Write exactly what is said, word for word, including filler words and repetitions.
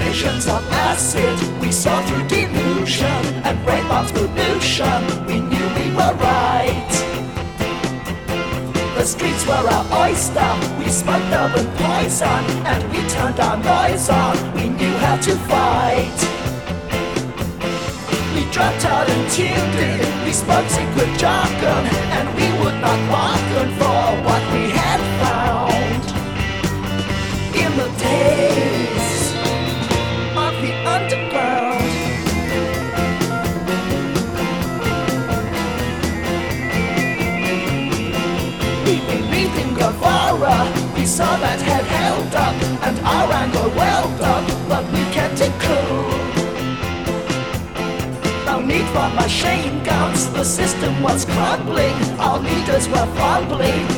visions of acid. We saw through delusion and brain bombs pollution. We knew we were right. The streets were our oyster. We smoked urban poison and we turned our noise on. We knew how to fight. We dropped out and tuned in. We spoke secret jargon and we would not bargain for what we had found. In the days of the underground, we believed in Guevara. We saw that head held up and our anger welled up, but we kept it cool. No need for machine guns, the system was crumbling. Our leaders were fumbling